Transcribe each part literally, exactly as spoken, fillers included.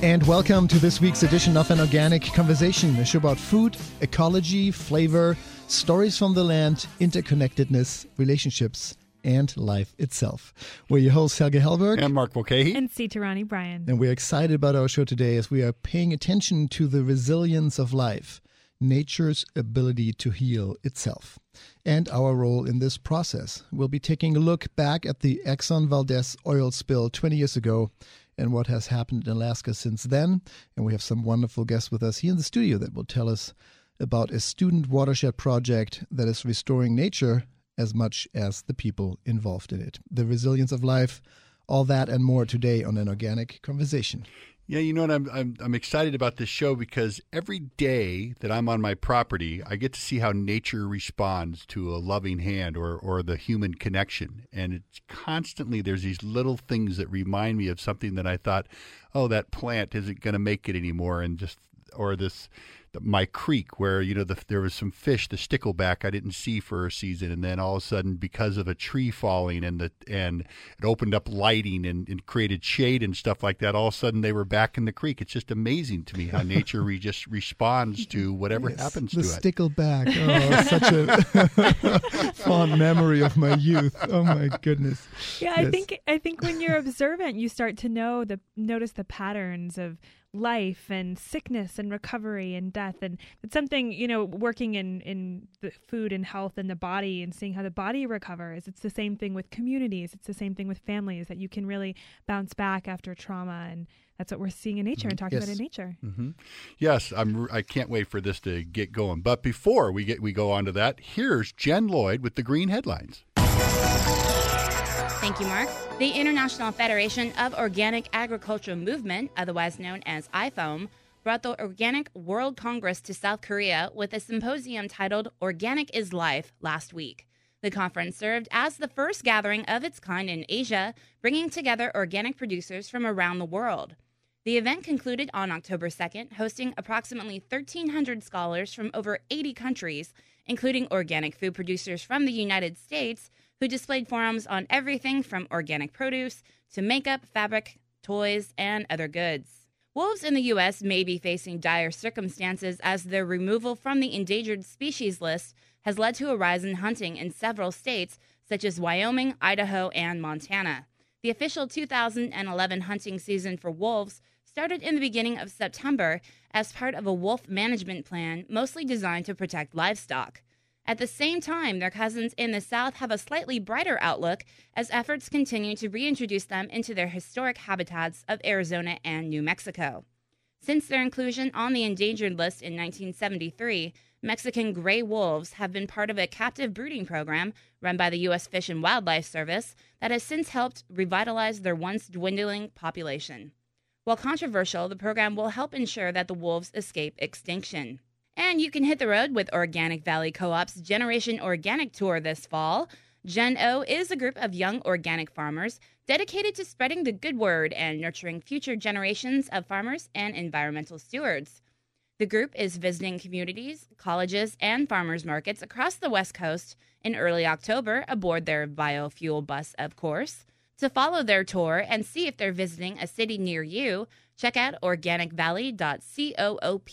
And welcome to this week's edition of An Organic Conversation, a show about food, ecology, flavor, stories from the land, interconnectedness, relationships, and life itself. We're your hosts, Helge Hellberg. And Mark Mulcahy. And C. Tarani Bryan. And we're excited about our show today as we are paying attention to the resilience of life, nature's ability to heal itself, and our role in this process. We'll be taking a look back at the Exxon Valdez oil spill twenty years ago and what has happened in Alaska since then. And we have some wonderful guests with us here in the studio that will tell us about a student watershed project that is restoring nature as much as the people involved in it. The resilience of life, all that and more today on An Organic Conversation. Yeah, you know what? I'm, I'm I'm excited about this show because every day that I'm on my property, I get to see how nature responds to a loving hand or, or the human connection. And it's constantly, there's these little things that remind me of something that I thought, oh, that plant isn't going to make it anymore. And just, or this, my creek where, you know, the, there was some fish, the stickleback I didn't see for a season. And then all of a sudden, because of a tree falling and the and it opened up lighting and, and created shade and stuff like that, all of a sudden they were back in the creek. It's just amazing to me how nature re- just responds to whatever yes, happens the to it. The stickleback. Oh, such a fond memory of my youth. Oh my goodness. Yeah, yes. I think I think when you're observant, you start to know the notice the patterns of life and sickness and recovery and death. And it's something, you know, working in, in the food and health and the body and seeing how the body recovers. It's the same thing with communities. It's the same thing with families, that you can really bounce back after trauma. And that's what we're seeing in nature and talking yes. about in nature. Mm-hmm. Yes, I'm, I can't wait for this to get going. But before we get we go on to that, here's Jen Lloyd with the Green Headlines. Thank you, Mark. The International Federation of Organic Agriculture Movement, otherwise known as I F O M, brought the Organic World Congress to South Korea with a symposium titled Organic is Life last week. The conference served as the first gathering of its kind in Asia, bringing together organic producers from around the world. The event concluded on October second, hosting approximately thirteen hundred scholars from over eighty countries, including organic food producers from the United States, who displayed forums on everything from organic produce to makeup, fabric, toys, and other goods. Wolves in the U S may be facing dire circumstances as their removal from the endangered species list has led to a rise in hunting in several states, such as Wyoming, Idaho, and Montana. The official two thousand eleven hunting season for wolves started in the beginning of September as part of a wolf management plan mostly designed to protect livestock. At the same time, their cousins in the South have a slightly brighter outlook as efforts continue to reintroduce them into their historic habitats of Arizona and New Mexico. Since their inclusion on the endangered list in nineteen seventy-three, Mexican gray wolves have been part of a captive breeding program run by the U S Fish and Wildlife Service that has since helped revitalize their once dwindling population. While controversial, the program will help ensure that the wolves escape extinction. And you can hit the road with Organic Valley Co-op's Generation Organic Tour this fall. Gen O is a group of young organic farmers dedicated to spreading the good word and nurturing future generations of farmers and environmental stewards. The group is visiting communities, colleges, and farmers markets across the West Coast in early October aboard their biofuel bus, of course. To follow their tour and see if they're visiting a city near you, check out organic valley dot coop.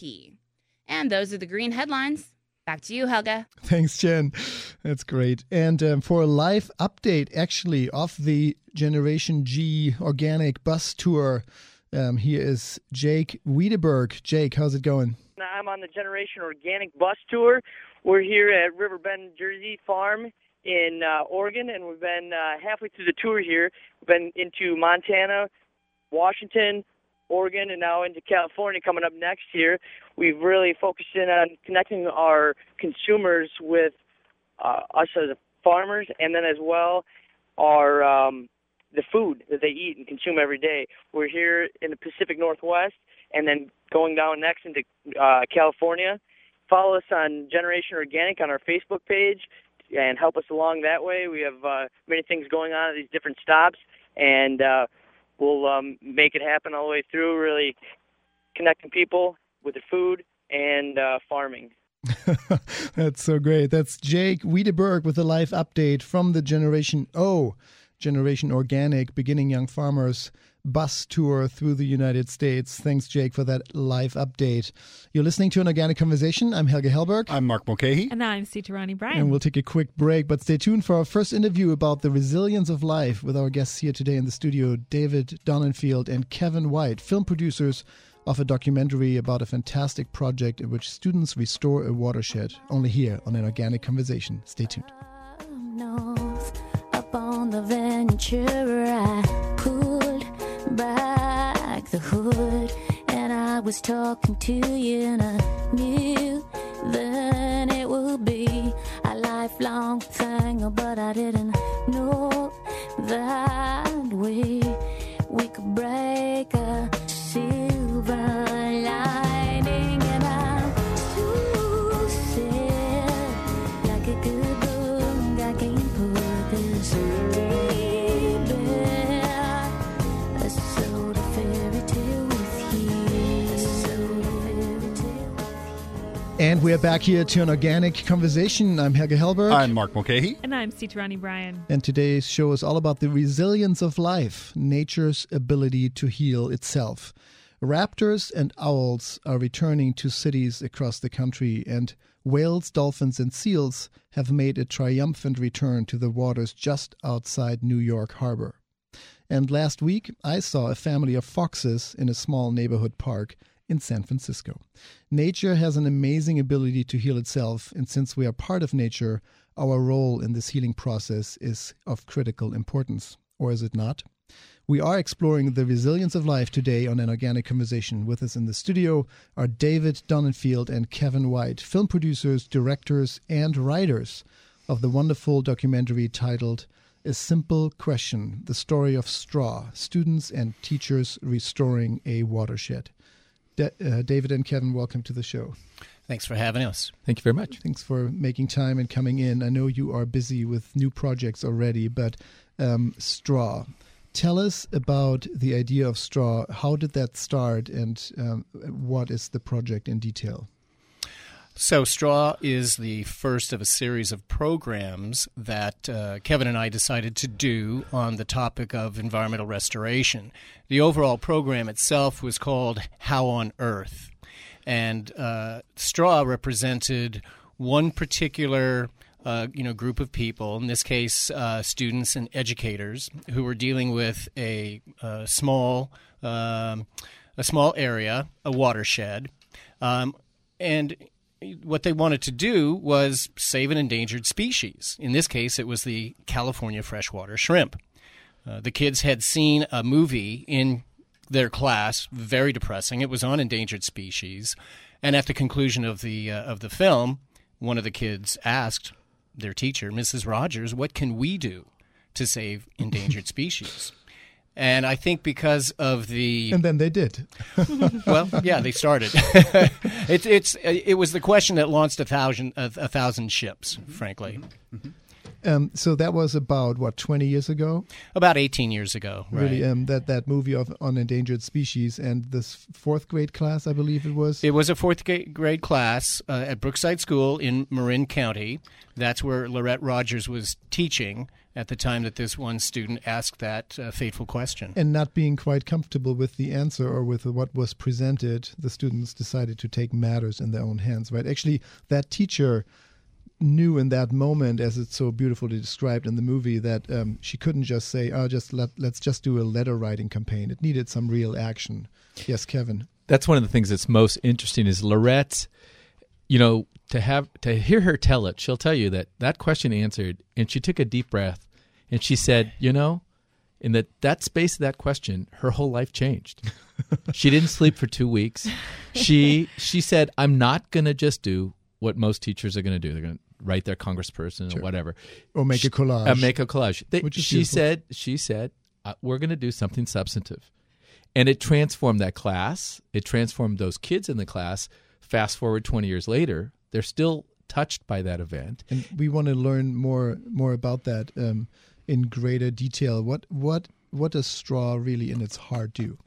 And those are the green headlines. Back to you, Helga. Thanks, Jen. That's great. And um, for a live update, actually, of the Generation G Organic Bus Tour, um, here is Jake Wiedeberg. Jake, how's it going? I'm on the Generation Organic Bus Tour. We're here at Riverbend, Jersey Farm in uh, Oregon, and we've been uh, halfway through the tour here. We've been into Montana, Washington, Oregon, and now into California coming up next year. We've really focused in on connecting our consumers with uh, us as farmers, and then as well our um, the food that they eat and consume every day. We're here in the Pacific Northwest, and then going down next into uh, California. Follow us on Generation Organic on our Facebook page and help us along that way. We have uh, many things going on at these different stops, and uh, we'll um, make it happen all the way through, really connecting people with their food and uh, farming. That's so great. That's Jake Wiedeberg with a live update from the Generation O, Generation Organic, Beginning Young Farmers bus tour through the United States. Thanks, Jake, for that live update. You're listening to An Organic Conversation. I'm Helge Hellberg. I'm Mark Mulcahy. And I'm C. Tarani Bryan. And we'll take a quick break, but stay tuned for our first interview about the resilience of life with our guests here today in the studio, David Donenfield and Kevin White, film producers of a documentary about a fantastic project in which students restore a watershed, only here on An Organic Conversation. Stay tuned. Up on the Ventura, I pulled back the hood, and I was talking to you, and I knew then it would be a lifelong thing, but I didn't know that we we could break a silver lining, and I'm too sad, like a good book, I can't put this deep in a soda fairy tale with you, a soda fairy tale with you. And we're back here to An Organic Conversation. I'm Helge Hellberg. I'm Mark Mulcahy. And I'm C. Tarani Bryan. And today's show is all about the resilience of life, nature's ability to heal itself. Raptors and owls are returning to cities across the country, and whales, dolphins, and seals have made a triumphant return to the waters just outside New York Harbor. And last week, I saw a family of foxes in a small neighborhood park in San Francisco. Nature has an amazing ability to heal itself, and since we are part of nature, our role in this healing process is of critical importance. Or is it not? We are exploring the resilience of life today on An Organic Conversation. With us in the studio are David Donenfield and Kevin White, film producers, directors, and writers of the wonderful documentary titled A Simple Question, The Story of Straw, Students and Teachers Restoring a Watershed. Da- uh, David and Kevin, welcome to the show. Thanks for having us. Thank you very much. Thanks for making time and coming in. I know you are busy with new projects already, but um, straw. Tell us about the idea of straw. How did that start, and um, what is the project in detail? So Straw is the first of a series of programs that uh, Kevin and I decided to do on the topic of environmental restoration. The overall program itself was called How on Earth, and uh, Straw represented one particular Uh, you know, group of people, in this case, uh, students and educators, who were dealing with a, a small, um, a small area, a watershed, um, and what they wanted to do was save an endangered species. In this case, it was the California freshwater shrimp. Uh, the kids had seen a movie in their class, very depressing. It was on endangered species, and at the conclusion of the uh, of the film, one of the kids asked their teacher, Missus Rogers, what can we do to save endangered species? And I think because of the... And then they did. Well, yeah, they started. it's it's it was the question that launched a thousand a, a thousand ships, frankly. Mm-hmm. Um, so that was about, what, twenty years ago? About eighteen years ago, right. Really, um, that, that movie of on endangered species, and this fourth grade class, I believe it was? It was a fourth grade class uh, at Brookside School in Marin County. That's where Lorette Rogers was teaching at the time that this one student asked that uh, fateful question. And not being quite comfortable with the answer or with what was presented, the students decided to take matters in their own hands, right? Actually, that teacher knew in that moment, as it's so beautifully described in the movie, that um, she couldn't just say, "Oh, just let let's just do a letter writing campaign." It needed some real action. Yes, Kevin. That's one of the things that's most interesting is Lorette. You know, to have to hear her tell it, she'll tell you that that question answered, and she took a deep breath, and she said, "You know, in that that space of that question, her whole life changed. She didn't sleep for two weeks. She she said, I'm not going to just do what most teachers are going to do. They're going to write their congressperson Sure. or whatever, Or make a collage. Uh, make a collage. They, Which is she beautiful. said, she said, uh, we're going to do something substantive, and it transformed that class. It transformed those kids in the class. Fast forward twenty years later, they're still touched by that event. And we want to learn more more about that um, in greater detail. What what what does straw really in its heart do?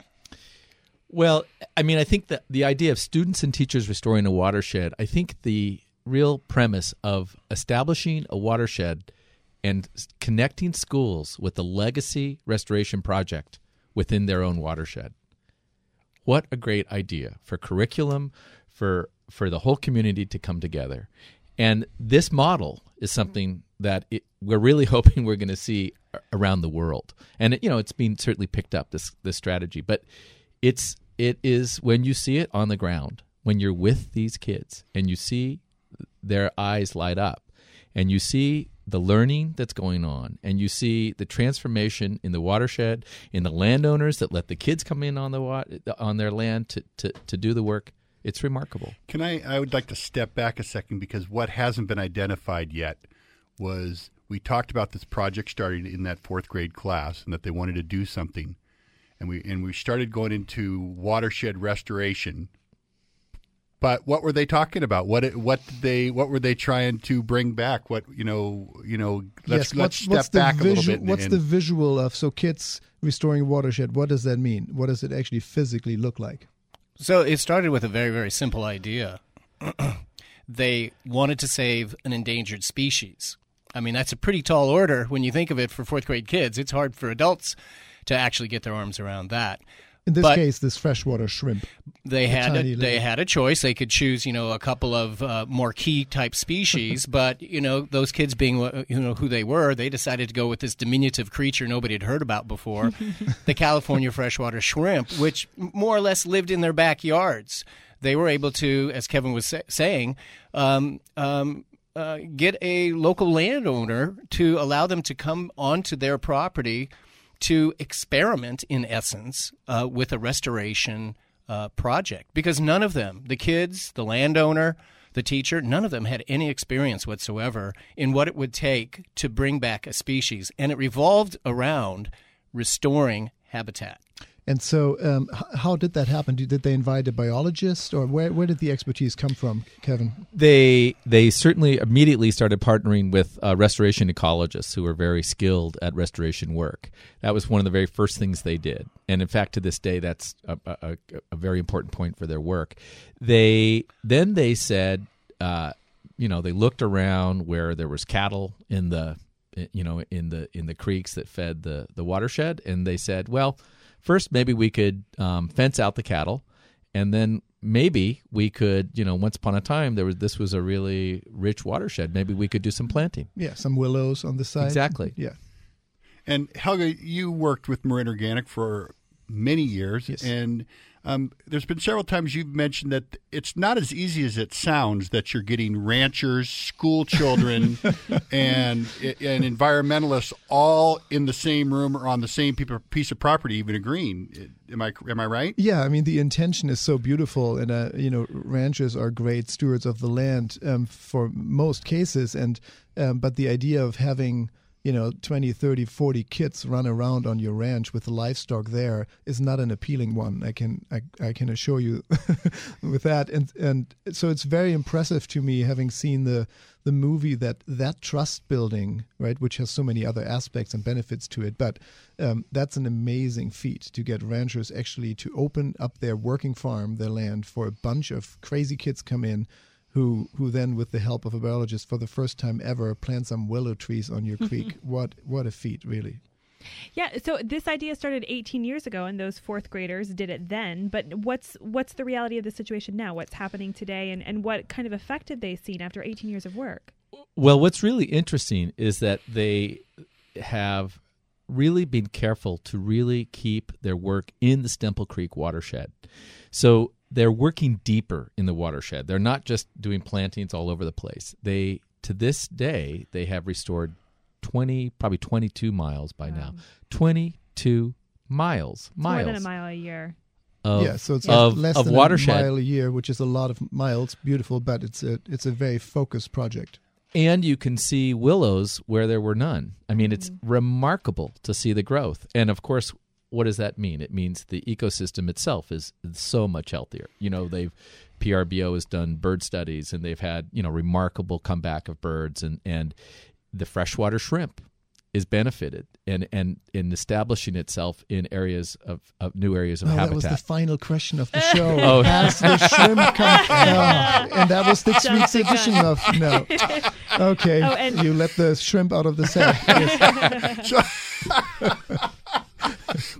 Well, I mean, I think that the idea of students and teachers restoring a watershed, I think the real premise of establishing a watershed and connecting schools with the Legacy Restoration Project, within their own watershed. What a great idea for curriculum, for for the whole community to come together. And this model is something that it, we're really hoping we're going to see around the world. And, it, you know, it's been certainly picked up, this this strategy. But it's it is when you see it on the ground, when you're with these kids and you see their eyes light up and you see the learning that's going on and you see the transformation in the watershed, in the landowners that let the kids come in on the wa- on their land to, to, to do the work, it's remarkable. Can I, I would like to step back a second, because what hasn't been identified yet was we talked about this project starting in that fourth grade class and that they wanted to do something. And we and we started going into watershed restoration. But what were they talking about? What what did they what were they trying to bring back? What you know you know let's yes, let's what's, step what's back the a little visual, bit. And, what's and, the visual of so kids restoring watershed? What does that mean? What does it actually physically look like? So it started with a very, very simple idea. They wanted to save an endangered species. I mean, that's a pretty tall order when you think of it for fourth grade kids. It's hard for adults to actually get their arms around that. In this But case, this freshwater shrimp. They A had a, tiny they little- had a choice. They could choose, you know, a couple of uh, more key type species, but you know, those kids being uh, you know who they were, they decided to go with this diminutive creature nobody had heard about before, the California freshwater shrimp, which more or less lived in their backyards. They were able to, as Kevin was sa- saying, um, um, uh, get a local landowner to allow them to come onto their property to experiment, in essence, uh, with a restoration uh, project. Because none of them, the kids, the landowner, the teacher, none of them had any experience whatsoever in what it would take to bring back a species. And it revolved around restoring habitat. And so um, h- how did that happen? Did, did they invite a biologist, or where, where did the expertise come from, Kevin? They they certainly immediately started partnering with uh, restoration ecologists who were very skilled at restoration work. That was one of the very first things they did. And in fact, to this day, that's a, a, a very important point for their work. They then they said, uh, you know, they looked around where there was cattle in the, you know, in the in the creeks that fed the the watershed, and they said, well, first, maybe we could um, fence out the cattle, and then maybe we could, you know, once upon a time, there was this was a really rich watershed. Maybe we could do some planting. Yeah, some willows on the side. Exactly. Yeah. and Helga, you worked with Marin Organic for many years, Yes. and um, there's been several times you've mentioned that it's not as easy as it sounds, that you're getting ranchers, school children, and and environmentalists all in the same room or on the same piece of property, even agreeing. Am I am I right? Yeah, I mean, the intention is so beautiful, and uh, you know, ranchers are great stewards of the land um, for most cases, and um, but the idea of having, you know, twenty, thirty, forty kids run around on your ranch with the livestock there is not an appealing one. I can I, I can assure you with that. And and so it's very impressive to me, having seen the the movie, that that trust building, right, which has so many other aspects and benefits to it. But um, that's an amazing feat, to get ranchers actually to open up their working farm, their land, for a bunch of crazy kids come in, who who then, with the help of a biologist, for the first time ever, plant some willow trees on your creek. What what a feat, really. Yeah, so this idea started eighteen years ago, and those fourth graders did it then. But what's what's the reality of the situation now? What's happening today, and, and what kind of effect have they seen after eighteen years of work? Well, what's really interesting is that they have really been careful to really keep their work in the Stemple Creek watershed. So they're working deeper in the watershed. They're not just doing plantings all over the place. They, to this day, they have restored twenty, probably twenty-two miles by Wow. now. twenty-two miles. It's miles. more than a mile a year. Of, yeah, so it's of, like less of than watershed. a mile a year, which is a lot of miles. Beautiful, but it's a it's a very focused project. And you can see willows where there were none. I mean, it's Mm-hmm. remarkable to see the growth. And of course, what does that mean? It means the ecosystem itself is so much healthier. You know, they've P R B O has done bird studies, and they've had, you know, remarkable comeback of birds, and, and the freshwater shrimp is benefited and and in establishing itself in areas of, of new areas of Oh, that habitat. was the final question of the show. Oh. Has the shrimp come? No. And that was this week's Jumped the edition gun. of no. Okay, Oh, and- you let the shrimp out of the sack. Yes.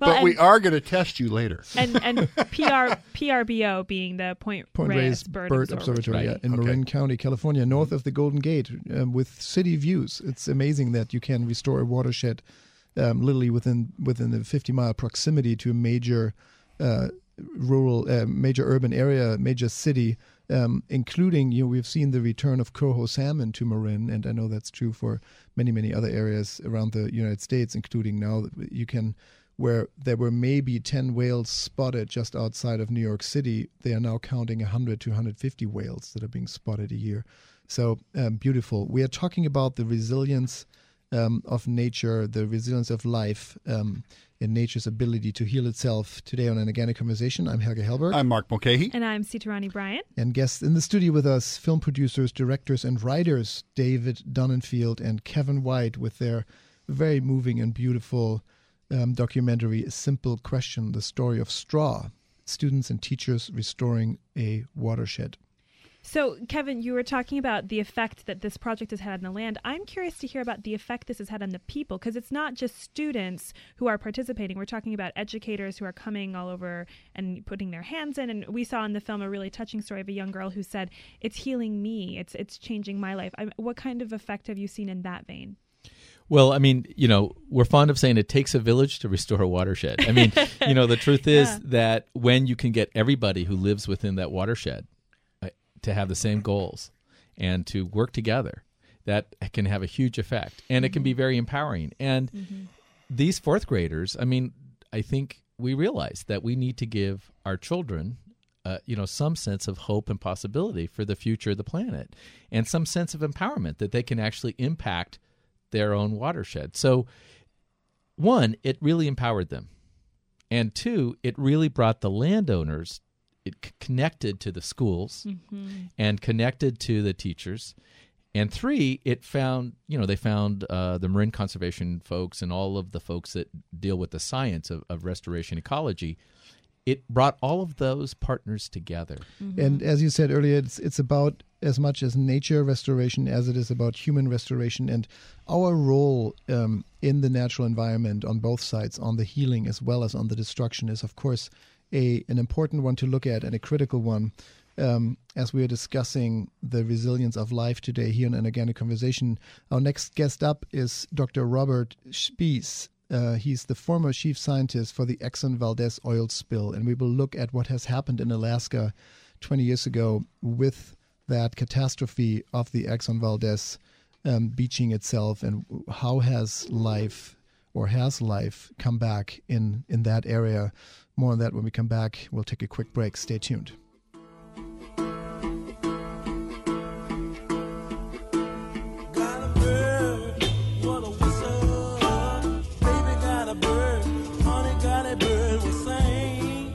but and, we are going to test you later. And and P R, P R B O being the Point, Point Reyes, Reyes Bird, Bird Observatory, Observatory yeah, in Okay. Marin County, California, north of the Golden Gate, um, with city views. It's amazing that you can restore a watershed um, literally within within a fifty mile proximity to a major uh, rural, uh, major urban area, major city. Um, including, you know, we've seen the return of coho salmon to Marin, and I know that's true for many, many other areas around the United States, including now that you can, where there were maybe ten whales spotted just outside of New York City, they are now counting one hundred to one hundred fifty whales that are being spotted a year. So um, beautiful. We are talking about the resilience um, of nature, the resilience of life, um, and nature's ability to heal itself. Today on An Organic Conversation, I'm Helge Hellberg. I'm Mark Mulcahy. And I'm Sitarani Bryant. And guests in the studio with us, film producers, directors, and writers, David Donenfield and Kevin White, with their very moving and beautiful um, documentary, A Simple Question, The Story of Straw, Students and Teachers Restoring a Watershed. So, Kevin, you were talking about the effect that this project has had on the land. I'm curious to hear about the effect this has had on the people, because it's not just students who are participating. We're talking about educators who are coming all over and putting their hands in. And we saw in the film a really touching story of a young girl who said, it's healing me. It's it's changing my life. I, what kind of effect have you seen in that vein? Well, I mean, you know, we're fond of saying it takes a village to restore a watershed. I mean, you know, the truth is Yeah. that when you can get everybody who lives within that watershed to have the same goals and to work together, that can have a huge effect. And mm-hmm. it can be very empowering. And mm-hmm. these fourth graders, I mean, I think we realize that we need to give our children, uh, you know, some sense of hope and possibility for the future of the planet, and some sense of empowerment that they can actually impact their own watershed. So, one, it really empowered them. And two, it really brought the landowners It c- connected to the schools mm-hmm. and connected to the teachers. And three, it found, you know, they found uh, the marine conservation folks and all of the folks that deal with the science of, of restoration ecology. It brought all of those partners together. Mm-hmm. And as you said earlier, it's it's about as much as nature restoration as it is about human restoration. And our role um, in the natural environment on both sides, on the healing as well as on the destruction, is, of course, A, an important one to look at and a critical one. Um, as we are discussing the resilience of life today here in An Organic Conversation, our next guest up is Doctor Robert Spies. Uh, he's the former chief scientist for the Exxon Valdez oil spill, and we will look at what has happened in Alaska twenty years ago with that catastrophe of the Exxon Valdez um, beaching itself, and how has life or has life come back in, in that area. More on that when we come back. We'll take a quick break. Stay tuned. Got a bird, what a whistle. Baby got a bird, honey got a bird, we sing.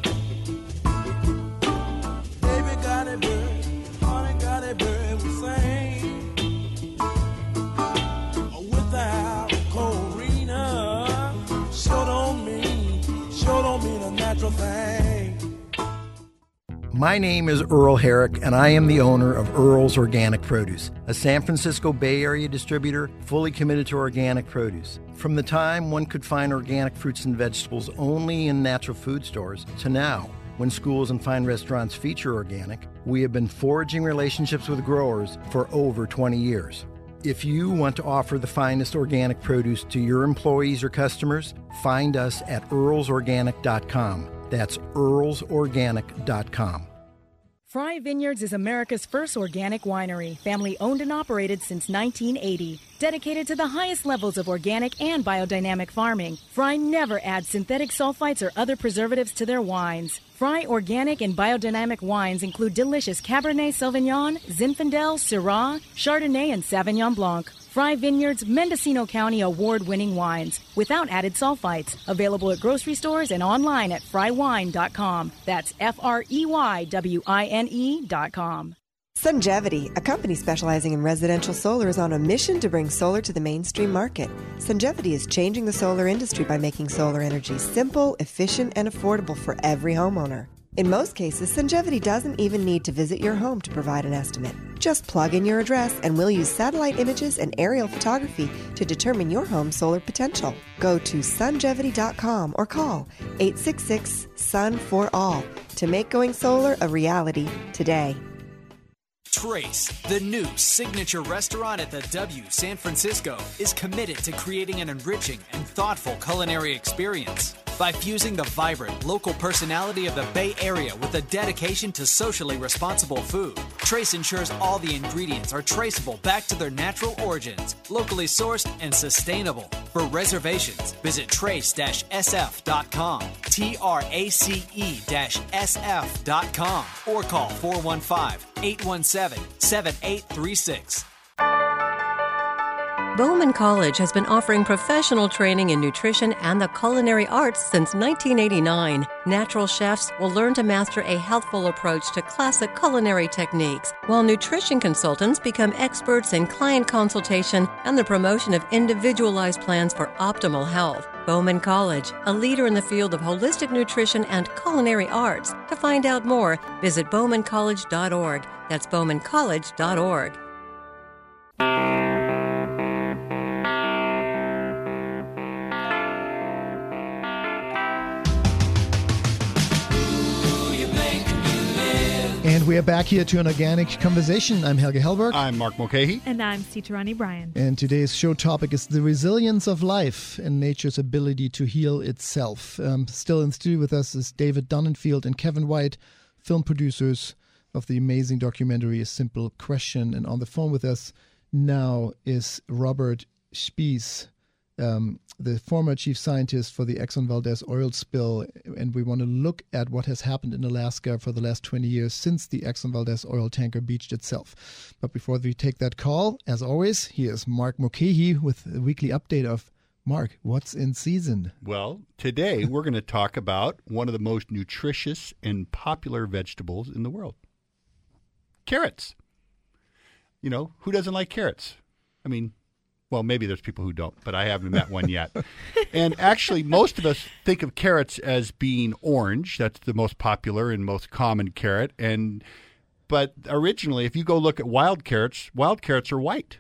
Baby got a bird, honey got a bird, we sing. Without Corina, sure don't mean, sure don't mean a natural thing. My name is Earl Herrick, and I am the owner of Earl's Organic Produce, a San Francisco Bay Area distributor fully committed to organic produce. From the time one could find organic fruits and vegetables only in natural food stores to now, when schools and fine restaurants feature organic, we have been forging relationships with growers for over twenty years. If you want to offer the finest organic produce to your employees or customers, find us at earls organic dot com. That's earls organic dot com. Fry Vineyards is America's first organic winery, family owned and operated since nineteen eighty. Dedicated to the highest levels of organic and biodynamic farming, Fry never adds synthetic sulfites or other preservatives to their wines. Fry organic and biodynamic wines include delicious Cabernet Sauvignon, Zinfandel, Syrah, Chardonnay, and Sauvignon Blanc. Fry Vineyards Mendocino County award-winning wines without added sulfites. Available at grocery stores and online at fry wine dot com. That's F R E Y W I N E dot com. Sungevity, a company specializing in residential solar, is on a mission to bring solar to the mainstream market. Sungevity is changing the solar industry by making solar energy simple, efficient, and affordable for every homeowner. In most cases, Sungevity doesn't even need to visit your home to provide an estimate. Just plug in your address and we'll use satellite images and aerial photography to determine your home's solar potential. Go to sungevity dot com or call eight six six, S U N for all to make going solar a reality today. Trace, the new signature restaurant at the W San Francisco, is committed to creating an enriching and thoughtful culinary experience. By fusing the vibrant local personality of the Bay Area with a dedication to socially responsible food, Trace ensures all the ingredients are traceable back to their natural origins, locally sourced and sustainable. For reservations, visit trace dash s f dot com, T R A C E S F dot com, or call four one five, eight one seven, seven eight three six. Bowman College has been offering professional training in nutrition and the culinary arts since nineteen eighty-nine. Natural chefs will learn to master a healthful approach to classic culinary techniques, while nutrition consultants become experts in client consultation and the promotion of individualized plans for optimal health. Bowman College, a leader in the field of holistic nutrition and culinary arts. To find out more, visit bowman college dot org. That's bowman college dot org. And we are back here to an organic conversation. I'm Helge Hellberg. I'm Mark Mulcahy. And I'm Sitarani Bryan. And today's show topic is the resilience of life and nature's ability to heal itself. Um, still in studio with us is David Donenfield and Kevin White, film producers of the amazing documentary A Simple Question. And on the phone with us now is Robert Spies, um, the former chief scientist for the Exxon Valdez oil spill. And we want to look at what has happened in Alaska for the last twenty years since the Exxon Valdez oil tanker beached itself. But before we take that call, as always, here's Mark Mulcahy with a weekly update of Mark, what's in season? Well, today we're going to talk about one of the most nutritious and popular vegetables in the world. Carrots. You know, who doesn't like carrots? I mean, well, maybe there's people who don't, but I haven't met one yet. And actually, most of us think of carrots as being orange. That's the most popular and most common carrot. And but originally, if you go look at wild carrots, wild carrots are white.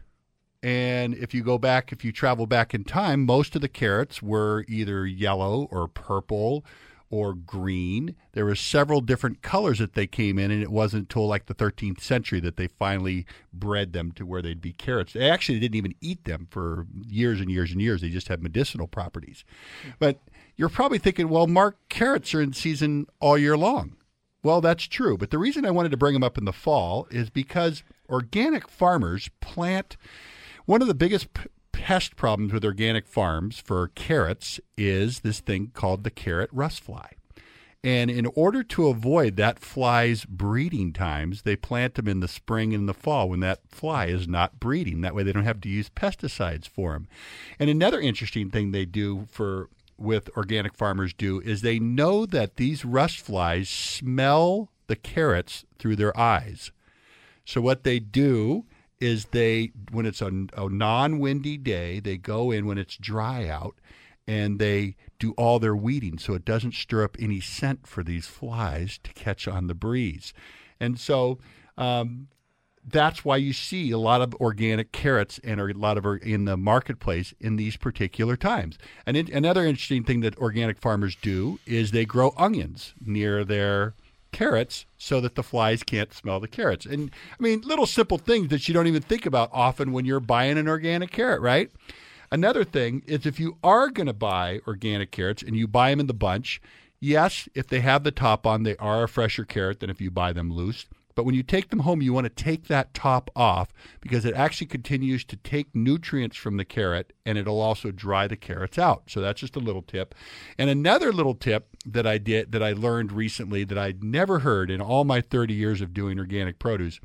And if you go back, if you travel back in time, most of the carrots were either yellow or purple or green. There were several different colors that they came in, and it wasn't until like the thirteenth century that they finally bred them to where they'd be carrots. They actually didn't even eat them for years and years and years. They just had medicinal properties. But you're probably thinking, well, Mark, carrots are in season all year long. Well, that's true. But the reason I wanted to bring them up in the fall is because organic farmers plant one of the biggest p- pest problems with organic farms for carrots is this thing called the carrot rust fly. And in order to avoid that fly's breeding times, they plant them in the spring and the fall when that fly is not breeding. That way they don't have to use pesticides for them. And another interesting thing they do for with organic farmers do is they know that these rust flies smell the carrots through their eyes. So what they do is they, when it's a, a non-windy day, they go in when it's dry out and they do all their weeding so it doesn't stir up any scent for these flies to catch on the breeze. And so um, that's why you see a lot of organic carrots and a lot of in the marketplace in these particular times. And it, another interesting thing that organic farmers do is they grow onions near their carrots so that the flies can't smell the carrots. And I mean, little simple things that you don't even think about often when you're buying an organic carrot, right? Another thing is if you are going to buy organic carrots and you buy them in the bunch, yes, if they have the top on, they are a fresher carrot than if you buy them loose. But when you take them home, you want to take that top off because it actually continues to take nutrients from the carrot and it'll also dry the carrots out. So that's just a little tip. And another little tip that I did that I learned recently that I'd never heard in all my thirty years of doing organic produce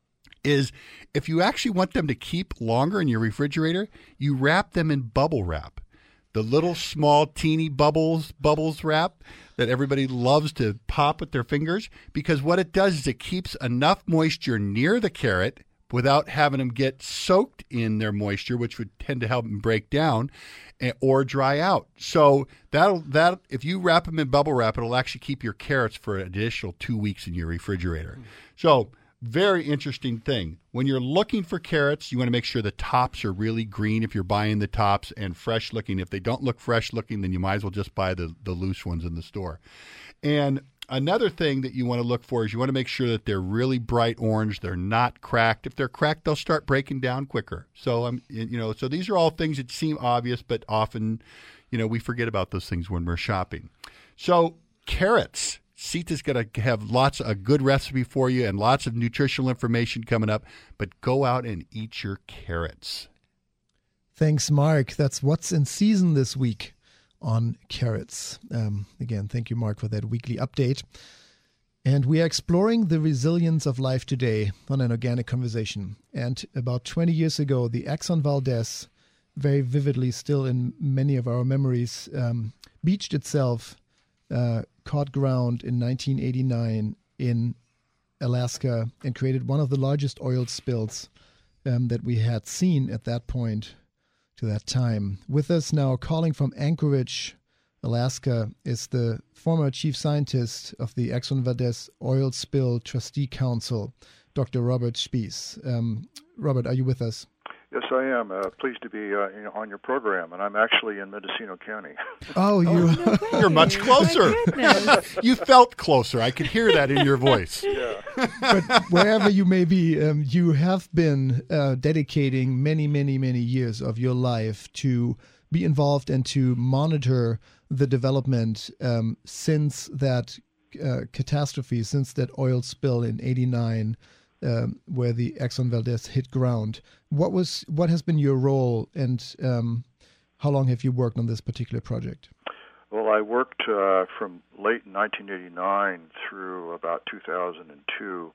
is if you actually want them to keep longer in your refrigerator, you wrap them in bubble wrap. The little small teeny bubbles bubbles wrap that everybody loves to pop with their fingers, because what it does is it keeps enough moisture near the carrot, without having them get soaked in their moisture, which would tend to help them break down eh, or dry out. So that'll that if you wrap them in bubble wrap, it'll actually keep your carrots for an additional two weeks in your refrigerator. Mm. So very interesting thing. When you're looking for carrots, you want to make sure the tops are really green if you're buying the tops and fresh looking. If they don't look fresh looking, then you might as well just buy the, the loose ones in the store. And another thing that you want to look for is you want to make sure that they're really bright orange. They're not cracked. If they're cracked, they'll start breaking down quicker. So um, you know, so these are all things that seem obvious, but often, you know, we forget about those things when we're shopping. So carrots. Sita's going to have lots of a good recipe for you and lots of nutritional information coming up, but go out and eat your carrots. Thanks, Mark. That's what's in season this week on carrots. Um, again, thank you, Mark, for that weekly update. And we are exploring the resilience of life today on an organic conversation. And about twenty years ago, the Exxon Valdez, very vividly still in many of our memories, um, beached itself Uh, caught ground in nineteen eighty-nine in Alaska and created one of the largest oil spills um, that we had seen at that point to that time. With us now, calling from Anchorage, Alaska, is the former chief scientist of the Exxon Valdez Oil Spill Trustee Council, Doctor Robert Spies. Um, Robert, are you with us? Yes, I am. Uh, pleased to be uh, on your program, and I'm actually in Mendocino County. Oh, you, oh, no you're much closer. You felt closer. I could hear that in your voice. Yeah. But wherever you may be, um, you have been uh, dedicating many, many, many years of your life to be involved and to monitor the development um, since that uh, catastrophe, since that oil spill in eighty-nine. Um, where the Exxon Valdez hit ground. What was what has been your role, and um, how long have you worked on this particular project? Well, I worked uh, from late nineteen eighty-nine through about two thousand two.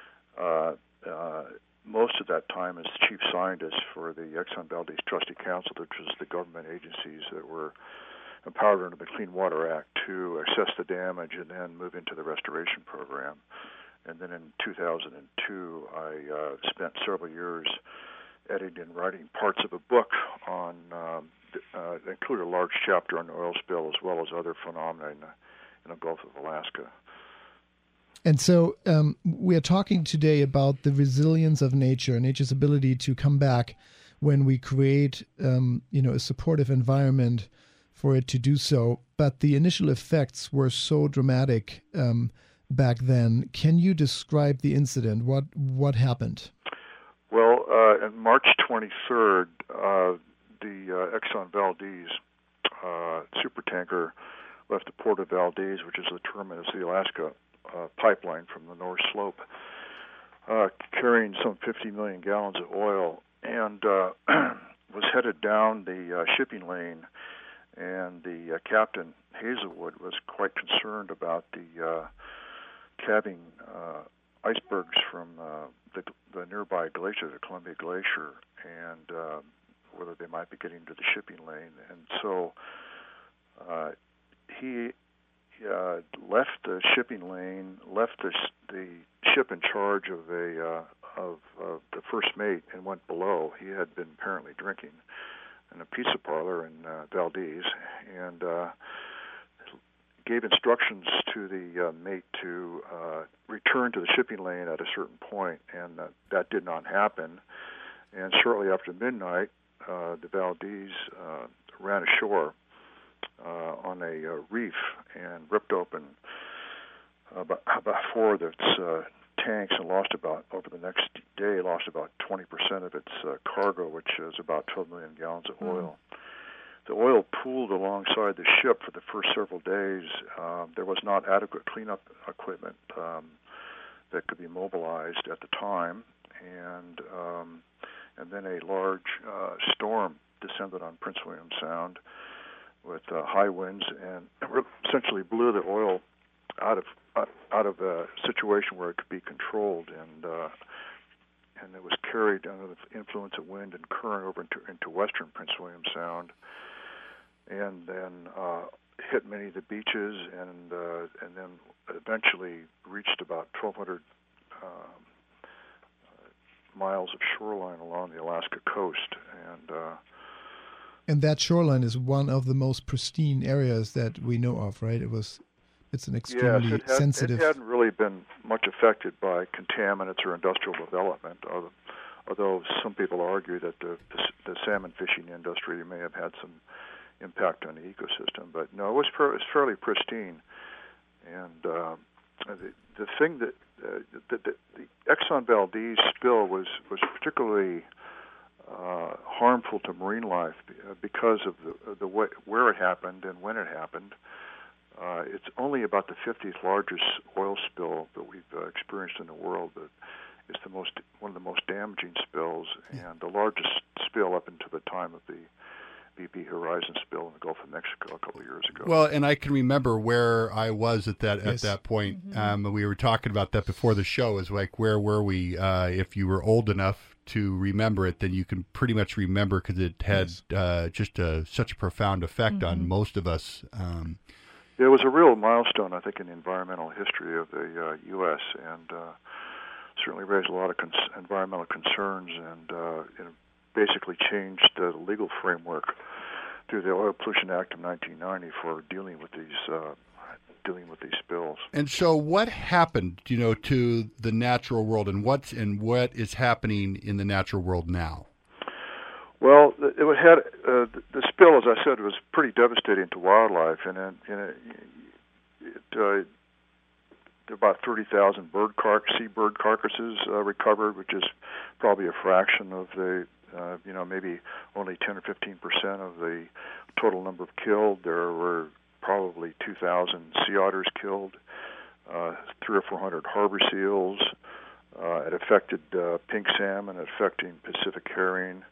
Uh, uh, most of that time as chief scientist for the Exxon Valdez Trustee Council, which was the government agencies that were empowered under the Clean Water Act to assess the damage and then move into the restoration program. And then in two thousand two, I uh, spent several years editing and writing parts of a book on, um, uh, that included a large chapter on the oil spill as well as other phenomena in the, in the Gulf of Alaska. And so um, we are talking today about the resilience of nature, nature's ability to come back when we create, um, you know, a supportive environment for it to do so. But the initial effects were so dramatic um, back then. Can you describe the incident? What what happened? Well, uh, on March twenty-third, uh, the uh, Exxon Valdez uh, supertanker left the port of Valdez, which is the terminus of the Alaska uh, pipeline from the North Slope, uh, carrying some fifty million gallons of oil, and uh, was headed down the uh, shipping lane. And the uh, captain, Hazelwood, was quite concerned about the uh, calving uh, icebergs from uh, the, the nearby glacier, the Columbia Glacier, and uh, whether they might be getting to the shipping lane. And so uh, he uh, left the shipping lane, left the, the ship in charge of a uh, of, of the first mate, and went below. He had been apparently drinking in a pizza parlor in uh, Valdez, and uh, gave instructions to the uh, mate to uh, return to the shipping lane at a certain point, and uh, that did not happen. And shortly after midnight, uh, the Valdez uh, ran ashore uh, on a uh, reef and ripped open about, about four of its uh, tanks and lost about, over the next day, lost about twenty percent of its uh, cargo, which is about twelve million gallons of oil. Mm. The oil pooled alongside the ship for the first several days. Um, there was not adequate cleanup equipment um, that could be mobilized at the time, and um, and then a large uh, storm descended on Prince William Sound with uh, high winds and essentially blew the oil out of uh, out of a situation where it could be controlled, and uh, and it was carried under the influence of wind and current over into, into western Prince William Sound, and then uh, hit many of the beaches, and uh, and then eventually reached about twelve hundred um, miles of shoreline along the Alaska coast, and uh, and that shoreline is one of the most pristine areas that we know of, right? It was, it's an extremely yes, it had, sensitive. It hadn't really been much affected by contaminants or industrial development, although some people argue that the, the, the salmon fishing industry may have had some impact on the ecosystem. But no, it was, it was fairly pristine. And uh, the, the thing that uh, the, the, the Exxon Valdez spill was, was particularly uh, harmful to marine life because of the, the way, where it happened and when it happened. Uh, it's only about the fiftieth largest oil spill that we've uh, experienced in the world, but it's the most one of the most damaging spills, and the largest spill up until the time of the B P Horizon spill in the Gulf of Mexico a couple of years ago. Well, and I can remember where I was at that Yes. at that point. Mm-hmm. Um, we were talking about that before the show. Is like, where were we? Uh, if you were old enough to remember it, then you can pretty much remember, because it had Yes. uh, just a, such a profound effect Mm-hmm. on most of us. Um, It was a real milestone, I think, in the environmental history of the uh, U S, and uh, certainly raised a lot of cons- environmental concerns, and uh, it basically changed the legal framework through the Oil Pollution Act of nineteen ninety for dealing with these uh, dealing with these spills. and so, what happened, you know, to the natural world, and what's and what is happening in the natural world now? Well, it had uh, the spill, as I said, was pretty devastating to wildlife, and it, and it, it uh, about thirty thousand bird car- seabird carcasses uh, recovered, which is probably a fraction of the, uh, you know, maybe only ten or fifteen percent of the total number of killed. There were probably two thousand sea otters killed, uh, three or four hundred harbor seals. Uh, it affected uh, pink salmon, affecting Pacific herring.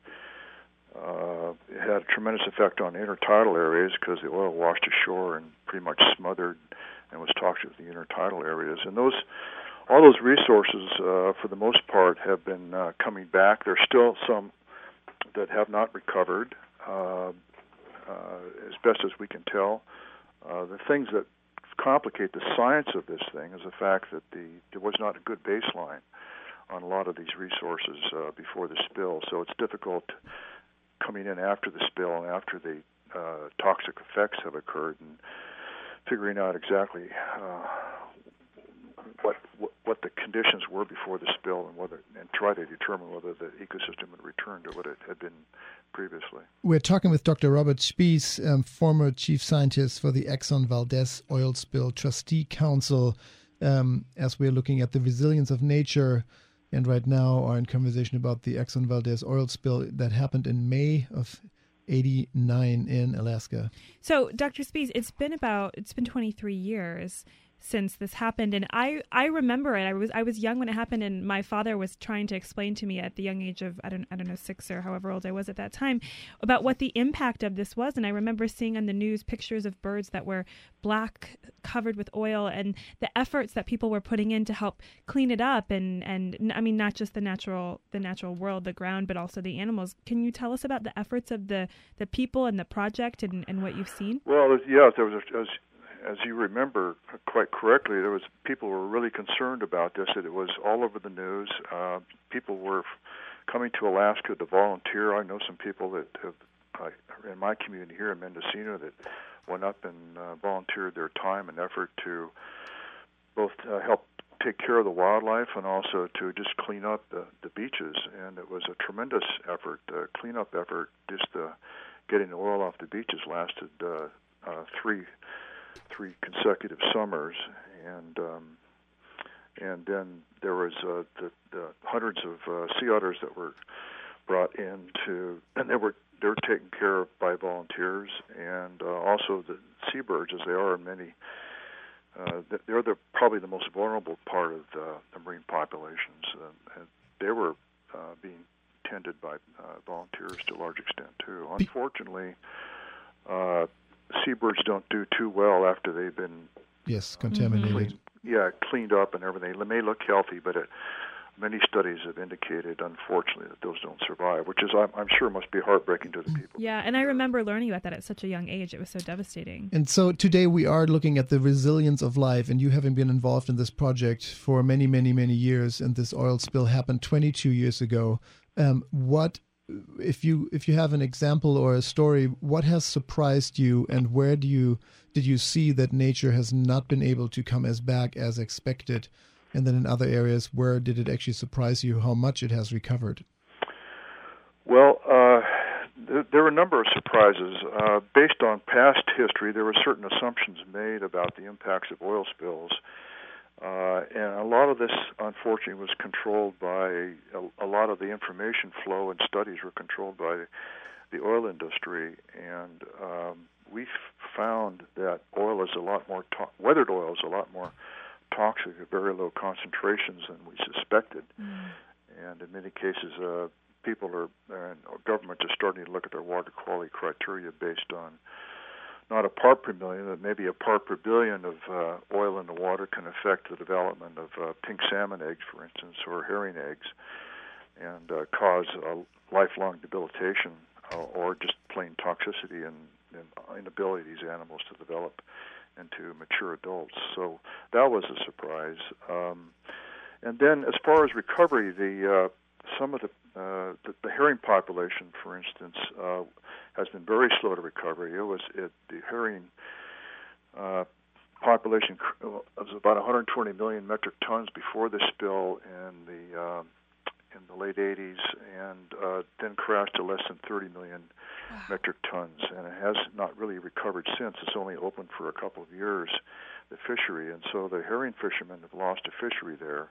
Uh, it had a tremendous effect on intertidal areas because the oil washed ashore and pretty much smothered and was toxic to the intertidal areas. And those, all those resources, uh, for the most part, have been uh, coming back. There's still some that have not recovered, uh, uh, as best as we can tell. Uh, the things that complicate the science of this thing is the fact that the there was not a good baseline on a lot of these resources uh, before the spill, so it's difficult coming in after the spill and after the uh, toxic effects have occurred and figuring out exactly uh, what, what what the conditions were before the spill and whether and try to determine whether the ecosystem would return to what it had been previously. We're talking with Doctor Robert Spies, um, former chief scientist for the Exxon Valdez Oil Spill Trustee Council, um, as we're looking at the resilience of nature, and right now are in conversation about the Exxon Valdez oil spill that happened in May of eighty-nine in Alaska. So, Doctor Spies, it's been about it's been twenty-three years since this happened, and I, I remember it. I was I was young when it happened, and my father was trying to explain to me at the young age of I don't I don't know six or however old I was at that time about what the impact of this was. And I remember seeing on the news pictures of birds that were black, covered with oil, and the efforts that people were putting in to help clean it up. And, and I mean, not just the natural the natural world, the ground, but also the animals. Can you tell us about the efforts of the, the people and the project and, and what you've seen? Well, yeah, there was a, as as you remember quite correctly, there was people were really concerned about this. That it was all over the news. Uh, people were coming to Alaska to volunteer. I know some people that have uh, in my community here in Mendocino that went up and uh, volunteered their time and effort to both uh, help take care of the wildlife and also to just clean up the, the beaches. And it was a tremendous effort, uh, cleanup effort. Just uh, getting the oil off the beaches lasted uh, uh, three three consecutive summers, and um, and then there was uh, the, the hundreds of uh, sea otters that were brought in to, and they were they were taken care of by volunteers, and uh, also the seabirds, as they are in many. Uh, they're the probably the most vulnerable part of the, the marine populations, and, and they were uh, being tended by uh, volunteers to a large extent too. Unfortunately, uh, seabirds don't do too well after they've been yes contaminated. Cleaned, yeah, cleaned up and everything. They may look healthy, but it, many studies have indicated, unfortunately, that those don't survive, which is, I'm, I'm sure, must be heartbreaking to the people. Yeah, and I remember learning about that at such a young age. It was so devastating. And so today we are looking at the resilience of life, and you having been involved in this project for many, many, many years, and this oil spill happened twenty-two years ago. Um, what, if you if you have an example or a story, what has surprised you, and where do you did you see that nature has not been able to come as back as expected? And then in other areas, where did it actually surprise you how much it has recovered? Well, uh, there, there were a number of surprises. Uh, based on past history, there were certain assumptions made about the impacts of oil spills. Uh, and a lot of this, unfortunately, was controlled by a, a lot of the information flow and studies were controlled by the oil industry. And um, we found that oil is a lot more, to- weathered oil is a lot more toxic at very low concentrations than we suspected. Mm. And in many cases, uh, people are, and governments are starting to look at their water quality criteria based on not a part per million, but maybe a part per billion of uh, oil in the water can affect the development of uh, pink salmon eggs, for instance, or herring eggs, and uh, cause a lifelong debilitation uh, or just plain toxicity and, and inability of these animals to develop into mature adults. So that was a surprise. Um, and then as far as recovery, the uh, some of the, uh, the the herring population, for instance, uh, has been very slow to recovery. It was it, the herring uh, population was about one hundred twenty million metric tons before the spill in the uh, in the late eighties, and uh, then crashed to less than thirty million wow. metric tons, and it has not really recovered since. It's only open for a couple of years, the fishery, and so the herring fishermen have lost a fishery there.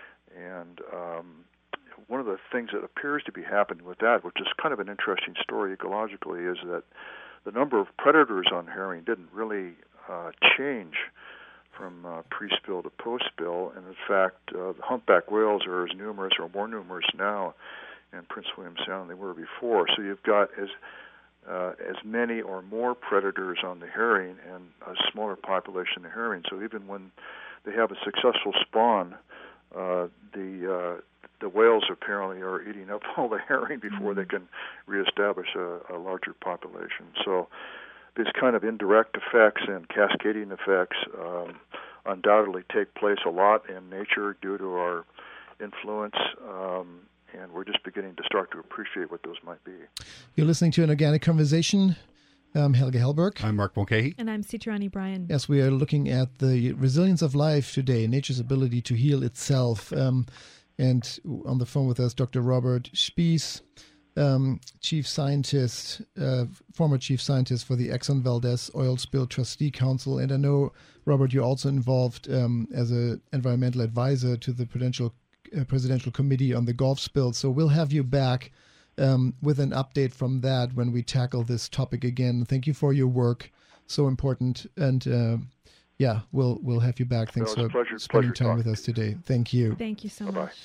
And um, one of the things that appears to be happening with that, which is kind of an interesting story ecologically, is that the number of predators on herring didn't really uh, change from uh, pre-spill to post-spill, and in fact, uh, the humpback whales are as numerous or more numerous now in Prince William Sound than they were before. So you've got as uh, as many or more predators on the herring and a smaller population of herring. So even when they have a successful spawn, uh, the uh, the whales apparently are eating up all the herring before mm-hmm. they can reestablish a, a larger population. So these kind of indirect effects and cascading effects um, undoubtedly take place a lot in nature due to our influence, um, and we're just beginning to start to appreciate what those might be. You're listening to An Organic Conversation. I'm Helge Hellberg. I'm Mark Mulcahy. And I'm Citrani Bryan. Yes, we are looking at the resilience of life today, nature's ability to heal itself. Um, and on the phone with us, Doctor Robert Spies, Um, chief scientist, uh, former chief scientist for the Exxon Valdez Oil Spill Trustee Council. And I know, Robert, you're also involved um, as an environmental advisor to the Presidential, uh, Presidential Committee on the Gulf Spill. So we'll have you back um, with an update from that when we tackle this topic again. Thank you for your work. So important. And uh, yeah, we'll we'll have you back. Thanks no, for pleasure, spending pleasure time with us today. Thank you. Thank you so Bye-bye. much.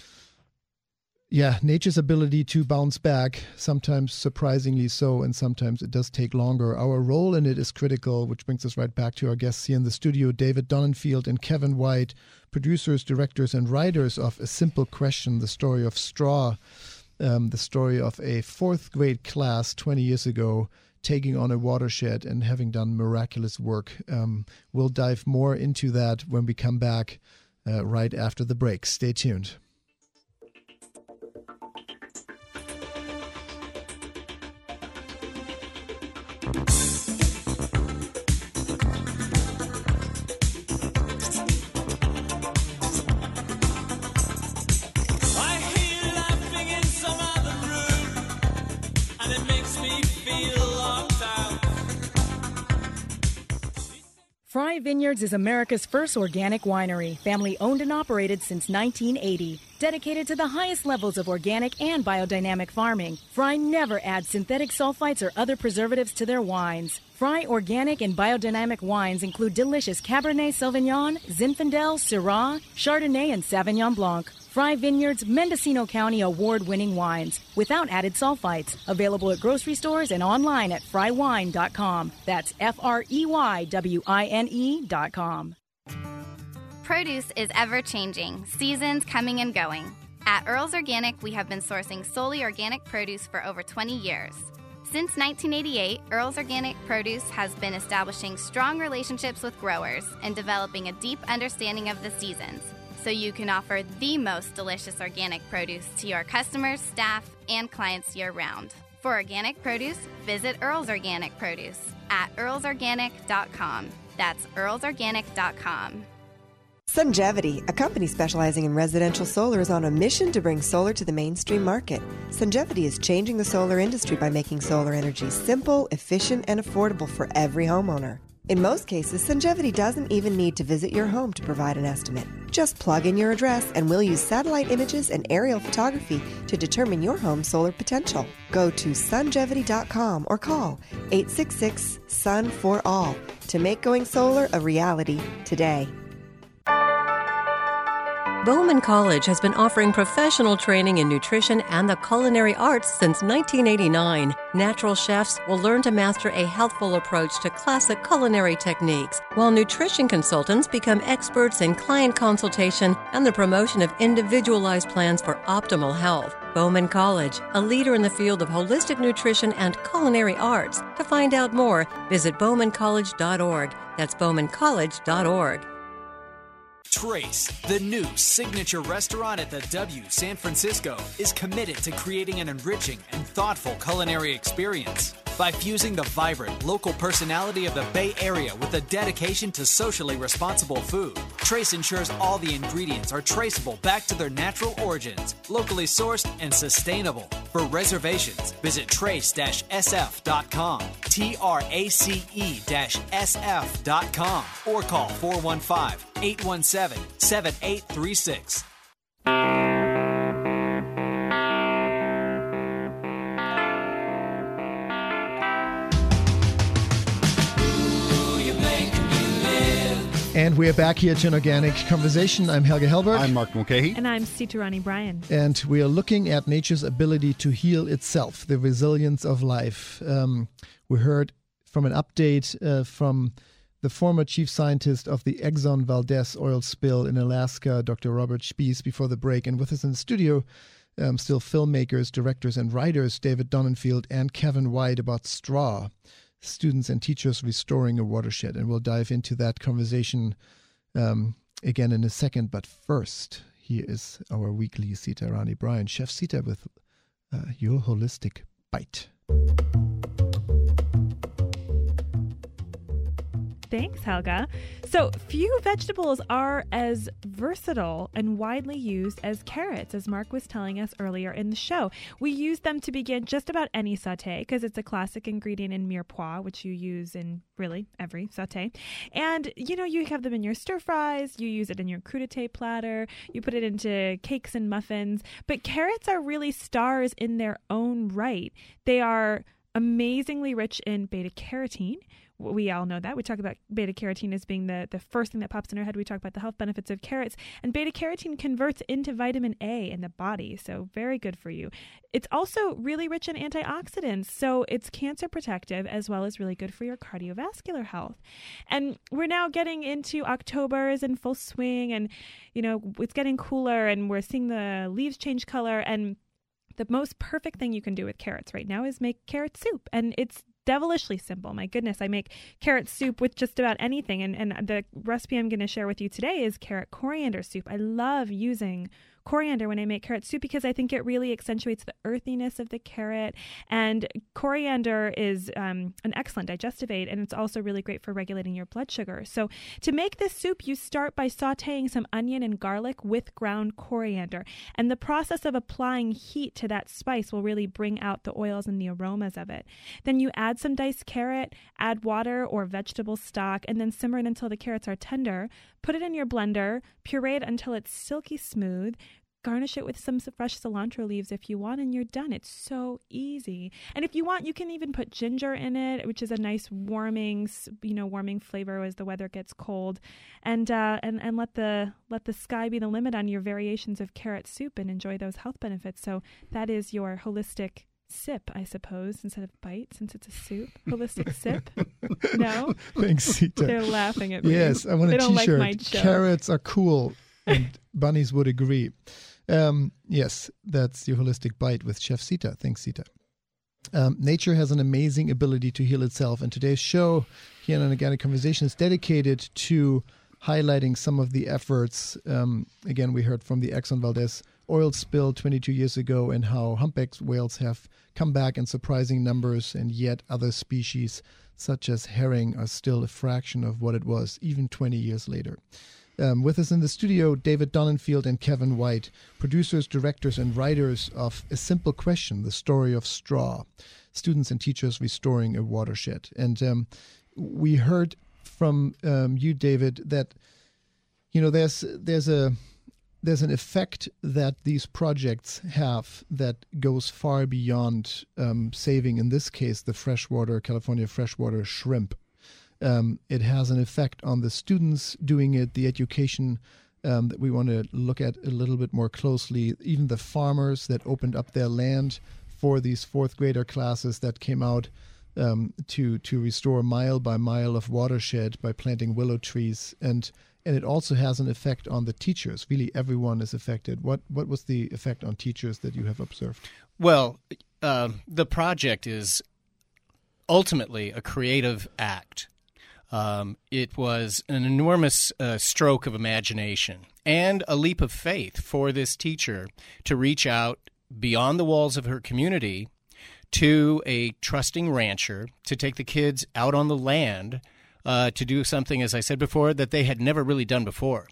Yeah, nature's ability to bounce back, sometimes surprisingly so, and sometimes it does take longer. Our role in it is critical, which brings us right back to our guests here in the studio, David Donenfield and Kevin White, producers, directors, and writers of A Simple Question, the story of straw, um, the story of a fourth grade class twenty years ago taking on a watershed and having done miraculous work. Um, we'll dive more into that when we come back uh, right after the break. Stay tuned. Fry Vineyards is America's first organic winery, family owned and operated since nineteen eighty. Dedicated to the highest levels of organic and biodynamic farming, Fry never adds synthetic sulfites or other preservatives to their wines. Fry organic and biodynamic wines include delicious Cabernet Sauvignon, Zinfandel, Syrah, Chardonnay, and Sauvignon Blanc. Fry Vineyards Mendocino County award-winning wines without added sulfites. Available at grocery stores and online at fry wine dot com. That's F R E Y W I N E dot com. Produce is ever-changing, seasons coming and going. At Earls Organic, we have been sourcing solely organic produce for over twenty years. Since nineteen eighty-eight, Earls Organic Produce has been establishing strong relationships with growers and developing a deep understanding of the seasons, so you can offer the most delicious organic produce to your customers, staff, and clients year-round. For organic produce, visit Earls Organic Produce at earls organic dot com. That's earls organic dot com. Sungevity, a company specializing in residential solar, is on a mission to bring solar to the mainstream market. Sungevity is changing the solar industry by making solar energy simple, efficient, and affordable for every homeowner. In most cases, Sungevity doesn't even need to visit your home to provide an estimate. Just plug in your address and we'll use satellite images and aerial photography to determine your home's solar potential. Go to sungevity dot com or call eight six six, S U N for all to make going solar a reality today. Bowman College has been offering professional training in nutrition and the culinary arts since nineteen eighty-nine. Natural chefs will learn to master a healthful approach to classic culinary techniques, while nutrition consultants become experts in client consultation and the promotion of individualized plans for optimal health. Bowman College, a leader in the field of holistic nutrition and culinary arts. To find out more, visit bowman college dot org. That's bowman college dot org. Trace, the new signature restaurant at the W San Francisco, is committed to creating an enriching and thoughtful culinary experience. By fusing the vibrant local personality of the Bay Area with a dedication to socially responsible food, Trace ensures all the ingredients are traceable back to their natural origins, locally sourced and sustainable. For reservations, visit trace dash s f dot com, T R A C E S F dot com, or call four one five, eight one seven, seven eight three six. And we are back here to an organic conversation. I'm Helge Hellberg. I'm Mark Mulcahy. And I'm Sita Rani Bryan. And we are looking at nature's ability to heal itself, the resilience of life. Um, we heard from an update uh, from the former chief scientist of the Exxon Valdez oil spill in Alaska, Doctor Robert Spies, before the break. And with us in the studio, um, still filmmakers, directors, and writers, David Donenfield and Kevin White, about straw. Students and teachers restoring a watershed. And we'll dive into that conversation um, again in a second. But first, here is our weekly Sita Rani Bryan. Chef Sita with uh, your holistic bite. Thanks, Helga. So few vegetables are as versatile and widely used as carrots, as Mark was telling us earlier in the show. We use them to begin just about any sauté because it's a classic ingredient in mirepoix, which you use in really every sauté. And, you know, you have them in your stir fries, you use it in your crudité platter, you put it into cakes and muffins. But carrots are really stars in their own right. They are amazingly rich in beta-carotene. We all know that. We talk about beta-carotene as being the, the first thing that pops in our head. We talk about the health benefits of carrots. And beta-carotene converts into vitamin A in the body, so very good for you. It's also really rich in antioxidants, so it's cancer protective as well as really good for your cardiovascular health. And we're now getting into October is in full swing, and, you know, it's getting cooler, and we're seeing the leaves change color, and the most perfect thing you can do with carrots right now is make carrot soup. And it's devilishly simple. My goodness, I make carrot soup with just about anything. And, and the recipe I'm going to share with you today is carrot coriander soup. I love using coriander when I make carrot soup because I think it really accentuates the earthiness of the carrot. And coriander is um, an excellent digestive aid, and it's also really great for regulating your blood sugar. So to make this soup, you start by sauteing some onion and garlic with ground coriander. And the process of applying heat to that spice will really bring out the oils and the aromas of it. Then you add some diced carrot, add water or vegetable stock, and then simmer it until the carrots are tender. Put it in your blender, puree it until it's silky smooth. Garnish it with some fresh cilantro leaves if you want, and you're done. It's so easy. And if you want, you can even put ginger in it, which is a nice warming, you know, warming flavor as the weather gets cold. And uh, and and let the let the sky be the limit on your variations of carrot soup, and enjoy those health benefits. So that is your holistic sip, I suppose, instead of bite, since it's a soup. Holistic sip. No? Thanks, Sita. They're laughing at me. Yes, I want a they don't t-shirt. Like my joke. Carrots are cool. And bunnies would agree. Um, yes, that's your holistic bite with Chef Sita. Thanks, Sita. Um, nature has an amazing ability to heal itself, and today's show here on Organic Conversation is dedicated to highlighting some of the efforts. Um, again, we heard from the Exxon Valdez oil spill twenty-two years ago and how humpback whales have come back in surprising numbers, and yet other species such as herring are still a fraction of what it was even twenty years later. Um, with us in the studio, David Donenfield and Kevin White, producers, directors, and writers of A Simple Question, The Story of Straw, Students and Teachers Restoring a Watershed. And um, we heard from um, you, David, that you know there's there's a there's an effect that these projects have that goes far beyond um, saving, in this case, the freshwater, California freshwater shrimp. Um, it has an effect on the students doing it, the education um, that we want to look at a little bit more closely, even the farmers that opened up their land for these fourth grader classes that came out um, to to restore mile by mile of watershed by planting willow trees. And and it also has an effect on the teachers. Really, everyone is affected. What, what was the effect on teachers that you have observed? Well, uh, the project is ultimately a creative act. Um, it was an enormous uh, stroke of imagination and a leap of faith for this teacher to reach out beyond the walls of her community to a trusting rancher to take the kids out on the land uh, to do something, as I said before, that they had never really done before.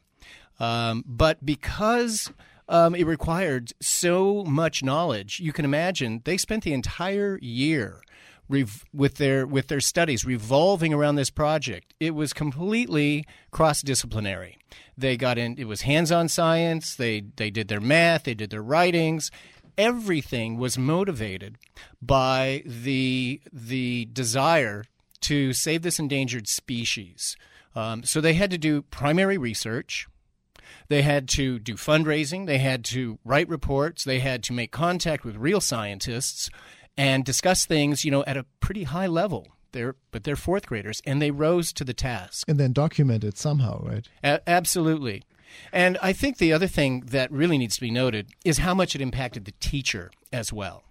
Um, but because um, it required so much knowledge, you can imagine they spent the entire year Rev- with their with their studies revolving around this project. It was completely cross-disciplinary. They got in. It was hands-on science. They they did their math. They did their writings. Everything was motivated by the the desire to save this endangered species. Um, so they had to do primary research. They had to do fundraising. They had to write reports. They had to make contact with real scientists and discuss things, you know, at a pretty high level. They're, but they're fourth graders, and they rose to the task. And then document it somehow, right? A- absolutely. And I think the other thing that really needs to be noted is how much it impacted the teacher as well.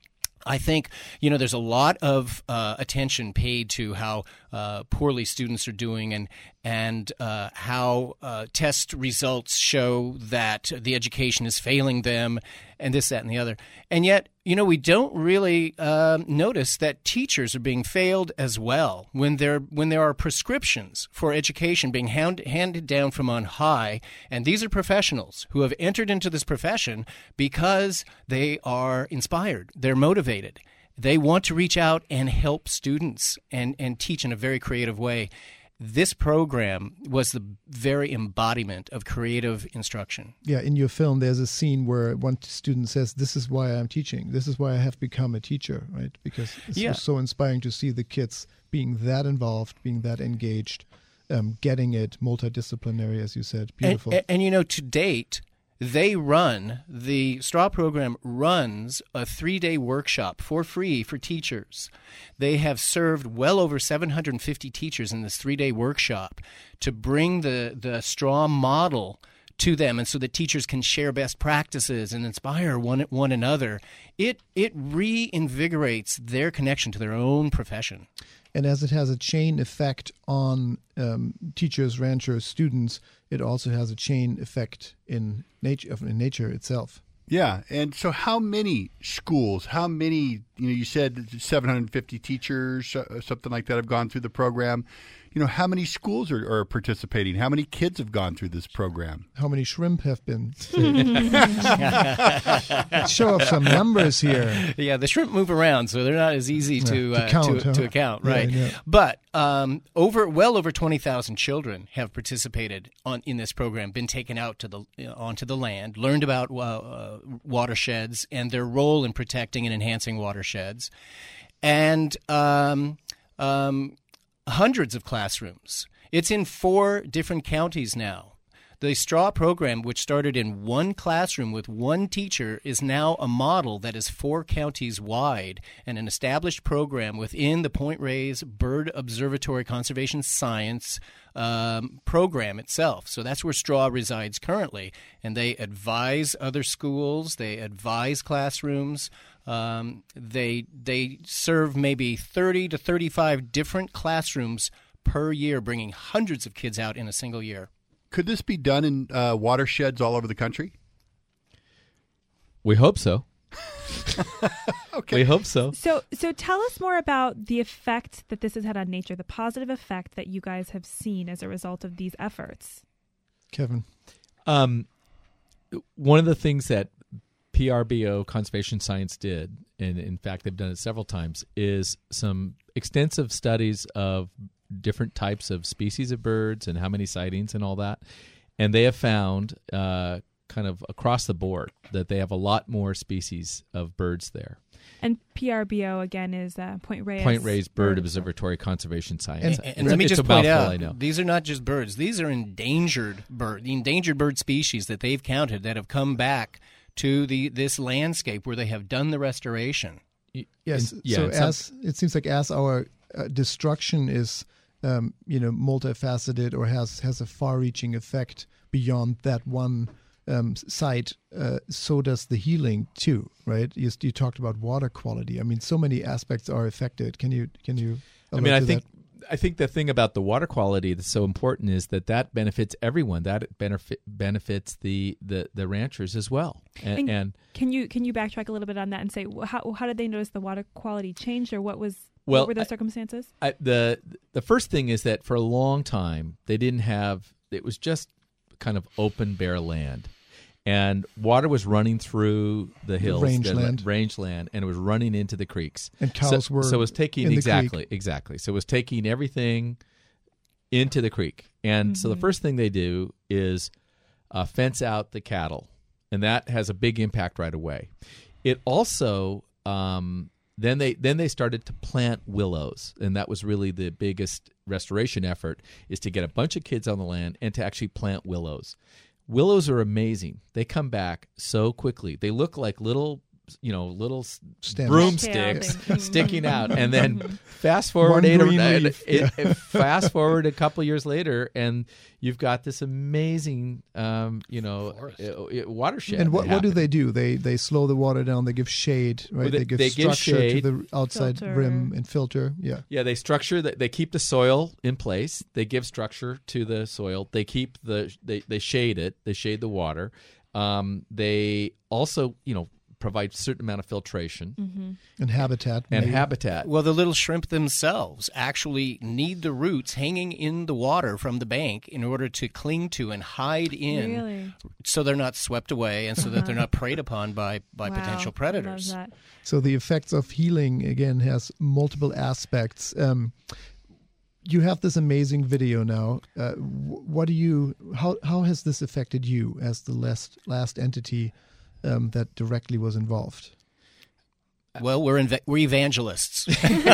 I think, you know, there's a lot of uh, attention paid to how uh, poorly students are doing and and uh, how uh, test results show that the education is failing them and this, that, and the other. And yet, you know, we don't really uh, notice that teachers are being failed as well when there when there are prescriptions for education being hand, handed down from on high. And these are professionals who have entered into this profession because they are inspired. They're motivated. They want to reach out and help students and, and teach in a very creative way. This program was the very embodiment of creative instruction. Yeah, in your film, there's a scene where one student says, "This is why I'm teaching. This is why I have become a teacher," right? Because it's yeah. so inspiring to see the kids being that involved, being that engaged, um, getting it, multidisciplinary, as you said. Beautiful. And, and, and, you know, to date, they run, the STRAW program runs a three-day workshop for free for teachers. They have served well over seven hundred fifty teachers in this three-day workshop to bring the, the STRAW model to them, and so that teachers can share best practices and inspire one, one another. It, it reinvigorates their connection to their own profession. And as it has a chain effect on um, teachers, ranchers, students, it also has a chain effect in nature, in nature itself. Yeah, and so how many schools, how many, you know, you said seven hundred fifty teachers, uh, something like that have gone through the program. You know, how many schools are, are participating? How many kids have gone through this program? How many shrimp have been? Let's show off some numbers here. Yeah, the shrimp move around, so they're not as easy yeah, to, to, uh, count, to, huh? to account, right? Yeah, yeah. But um, over well over twenty thousand children have participated on in this program, been taken out to the uh, onto the land, learned about uh, uh, watersheds and their role in protecting and enhancing watersheds, and um, um, hundreds of classrooms. It's in four different counties now. The STRAW program, which started in one classroom with one teacher, is now a model that is four counties wide and an established program within the Point Reyes Bird Observatory Conservation Science um, program itself. So that's where STRAW resides currently. And they advise other schools, they advise classrooms. Um, they they serve maybe thirty to thirty-five different classrooms per year, bringing hundreds of kids out in a single year. Could this be done in uh, watersheds all over the country? We hope so. Okay. We hope so. So, so tell us more about the effect that this has had on nature, the positive effect that you guys have seen as a result of these efforts. Kevin. Um, one of the things that P R B O Conservation Science did, and in fact they've done it several times, is some extensive studies of different types of species of birds and how many sightings and all that. And they have found uh, kind of across the board that they have a lot more species of birds there. And P R B O, again, is uh, Point Reyes. Point Reyes Bird Observatory Conservation Science. And, and let me it's just point out, I know. these are not just birds. These are endangered bird, the endangered bird species that they've counted that have come back to the this landscape where they have done the restoration. Yes. And, yeah, so and some, as it seems like as our uh, destruction is, um, you know, multifaceted or has has a far-reaching effect beyond that one um, site, uh, so does the healing too, right? You, you talked about water quality. I mean, so many aspects are affected. Can you can you? I mean, I to think. that? I think the thing about the water quality that's so important is that that benefits everyone. That benefit benefits the, the, the ranchers as well. And, and, and can you can you backtrack a little bit on that and say how how did they notice the water quality changed, or what was well, what were the I, circumstances? I, the the first thing is that for a long time they didn't have. It was just kind of open, bare land. And water was running through the hills, rangeland, the rangeland, and it was running into the creeks. And cows so, were so it was taking in the exactly, creek. exactly. So it was taking everything into the creek. And Mm-hmm. so the first thing they do is uh, fence out the cattle, and that has a big impact right away. It also um, then they then they started to plant willows, and that was really the biggest restoration effort: is to get a bunch of kids on the land and to actually plant willows. Willows are amazing. They come back so quickly. They look like little, you know, little Stems. broomsticks Yeah. sticking out. And then fast forward One eight or, green and leaf. it, Yeah. it- fast forward a couple years later, and you've got this amazing, um, you know, uh, uh, watershed. And what, what do happening. they do? They they slow the water down. They give shade, right? Well, they- they, give they give structure shade. to the outside Filter. rim and filter. Yeah. Yeah, they structure that. They keep the soil in place. They give structure to the soil. They keep the. They, they shade it. They shade the water. Um, they also, you know, provide a certain amount of filtration Mm-hmm. And habitat. and maybe. habitat. Well, the little shrimp themselves actually need the roots hanging in the water from the bank in order to cling to and hide in, Really? so they're not swept away and so that they're not preyed upon by, by Wow, potential I predators. love that. So the effects of healing again has multiple aspects. Um, you have this amazing video now. Uh, wh- what do you? How how has this affected you as the last last entity um, that directly was involved? Well, we're inve- we're evangelists.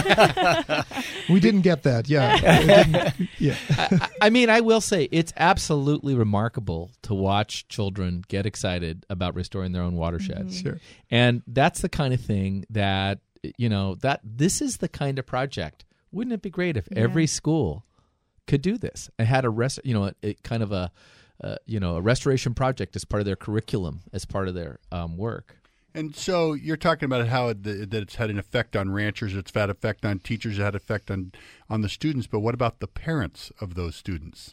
We didn't get that. Yeah. It didn't- yeah. I, I mean, I will say it's absolutely remarkable to watch children get excited about restoring their own watersheds. Sure. And that's the kind of thing that, you know, that this is the kind of project. Wouldn't it be great if Yeah. every school could do this? It had a rest, you know, a, a kind of a, uh, you know, a restoration project as part of their curriculum, as part of their um, work. And so you're talking about how it, that it's had an effect on ranchers, it's had an effect on teachers, it had an effect on, on the students. But what about the parents of those students?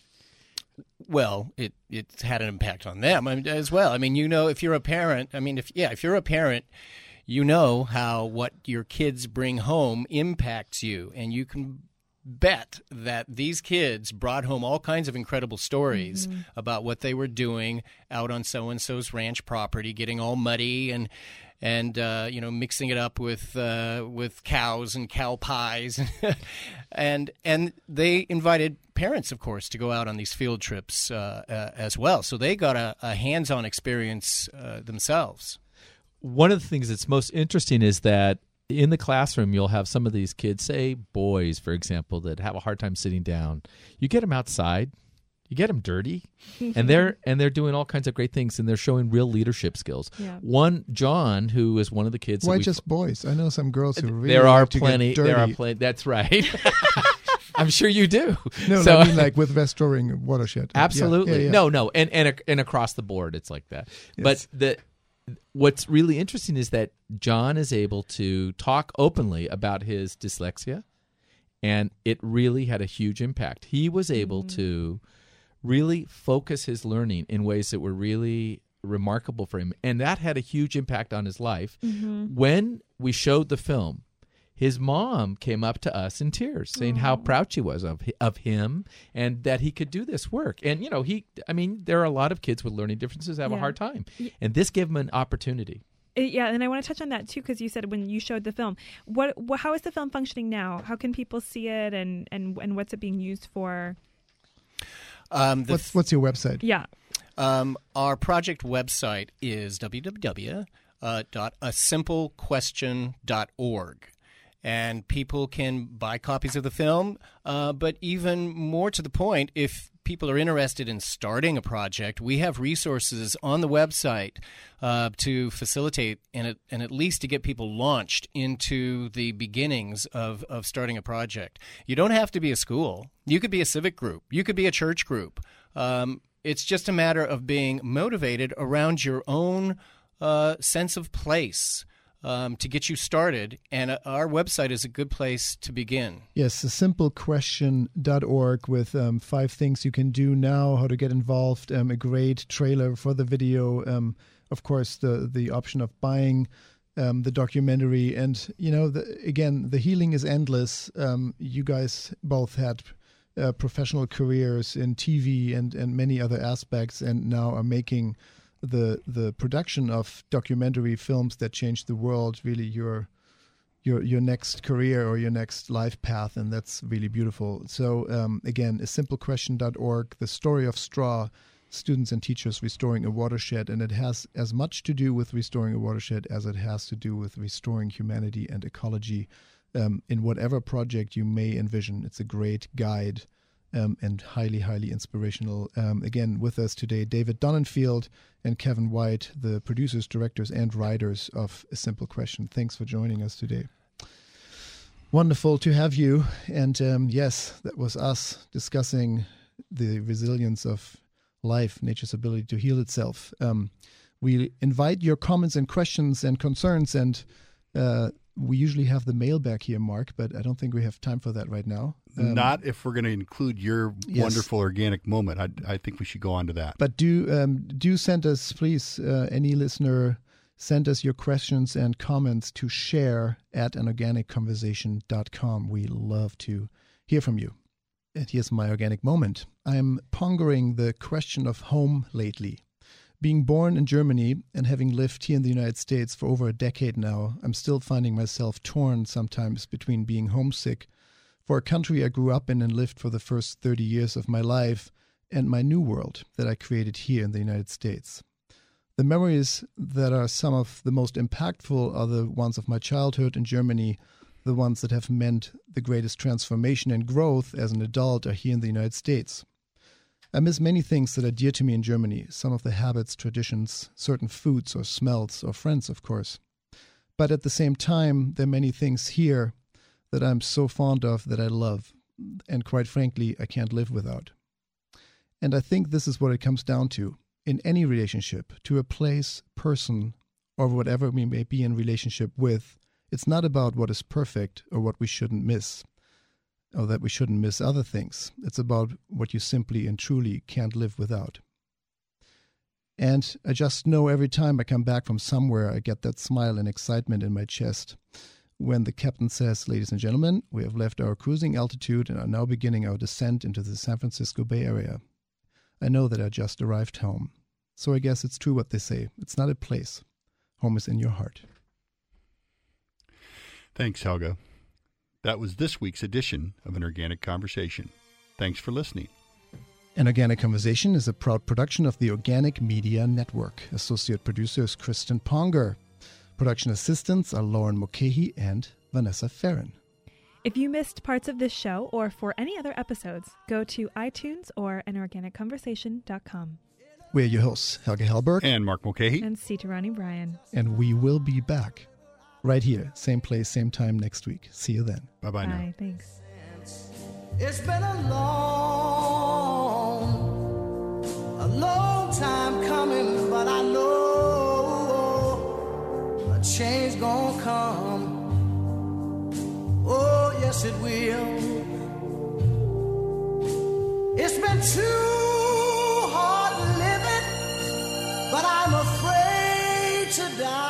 Well, it it's had an impact on them I mean, as well. I mean, you know, if you're a parent, I mean, if yeah, if you're a parent, you know how what your kids bring home impacts you, and you can bet that these kids brought home all kinds of incredible stories Mm-hmm. about what they were doing out on so and so's ranch property, getting all muddy and and uh, you know, mixing it up with uh, with cows and cow pies, and and they invited parents, of course, to go out on these field trips uh, uh, as well. So they got a, a hands-on experience uh, themselves. One of the things that's most interesting is that in the classroom, you'll have some of these kids, say boys, for example, that have a hard time sitting down. You get them outside, You get them dirty, and they're and they're doing all kinds of great things, and they're showing real leadership skills. Yeah. One, John, who is one of the kids. Why that we, just boys? I know some girls who really there are like to plenty. get dirty. There are plenty. That's right. I'm sure you do. No, so, no, I mean like with restoring a watershed. Absolutely. Yeah, yeah, yeah. No, no, and and and across the board, it's like that. Yes. But the what's really interesting is that John is able to talk openly about his dyslexia, and it really had a huge impact. He was able mm-hmm. to really focus his learning in ways that were really remarkable for him, and that had a huge impact on his life. Mm-hmm. When we showed the film, his mom came up to us in tears, saying Aww. how proud she was of of him and that he could do this work. And you know, he, I mean, there are a lot of kids with learning differences that have Yeah. a hard time, Yeah. and this gave him an opportunity. Uh, Yeah, and I want to touch on that too, because you said when you showed the film, what, what, how is the film functioning now? How can people see it, and and and what's it being used for? Um, the What's what's your website? Yeah. Um, our project website is w w w dot a simple question dot org. And people can buy copies of the film, uh, but even more to the point, if people are interested in starting a project, we have resources on the website uh, to facilitate and, it, and at least to get people launched into the beginnings of, of starting a project. You don't have to be a school. You could be a civic group. You could be a church group. Um, it's just a matter of being motivated around your own uh, sense of place. Um, to get you started, and uh, our website is a good place to begin. Yes, a simple question dot org with um, five things you can do now, how to get involved, um, a great trailer for the video, um, of course, the, the option of buying um, the documentary. And, you know, the, again, the healing is endless. Um, you guys both had uh, professional careers in T V and, and many other aspects, and now are making the the production of documentary films that change the world really your your your next career or your next life path, and that's really beautiful. So um, again, a simple question dot org, the story of straw, students and teachers restoring a watershed, and it has as much to do with restoring a watershed as it has to do with restoring humanity and ecology um, in whatever project you may envision. It's a great guide Um, and highly, highly inspirational. Um, again, with us today, David Donenfield and Kevin White, the producers, directors, and writers of A Simple Question. Thanks for joining us today. Wonderful to have you. And um, yes, that was us discussing the resilience of life, nature's ability to heal itself. Um, we invite your comments and questions and concerns, and uh, we usually have the mailbag here, Mark, but I don't think we have time for that right now. Um, Not if we're going to include your yes. wonderful organic moment. I, I think we should go on to that. But do um, do send us, please, uh, any listener, send us your questions and comments to share at an organic conversation dot com. We love to hear from you. And here's my organic moment. I'm pondering the question of home lately. Being born in Germany and having lived here in the United States for over a decade now, I'm still finding myself torn sometimes between being homesick for a country I grew up in and lived for the first thirty years of my life, and my new world that I created here in the United States. The memories that are some of the most impactful are the ones of my childhood in Germany. The ones that have meant the greatest transformation and growth as an adult are here in the United States. I miss many things that are dear to me in Germany, some of the habits, traditions, certain foods or smells, or friends, of course. But at the same time, there are many things here that I'm so fond of that I love, and quite frankly, I can't live without. And I think this is what it comes down to, in any relationship, to a place, person, or whatever we may be in relationship with. It's not about what is perfect or what we shouldn't miss, or that we shouldn't miss other things. It's about what you simply and truly can't live without. And I just know every time I come back from somewhere, I get that smile and excitement in my chest when the captain says, "Ladies and gentlemen, we have left our cruising altitude and are now beginning our descent into the San Francisco Bay Area. I know that I just arrived home." So I guess it's true what they say. It's not a place. Home is in your heart. Thanks, Helga. That was this week's edition of An Organic Conversation. Thanks for listening. An Organic Conversation is a proud production of the Organic Media Network. Associate producer is Kristen Ponger. Production assistants are Lauren Mulcahy and Vanessa Farron. If you missed parts of this show or for any other episodes, go to iTunes or an organic conversation dot com. We're your hosts, Helge Hellberg. And Mark Mulcahy. And Sita Rani Bryan. And we will be back right here, same place, same time next week. See you then. Bye-bye now. Bye, thanks. It's been a long, a long time coming, but I know a change gonna come. Oh, yes, it will. It's been too hard living, but I'm afraid to die.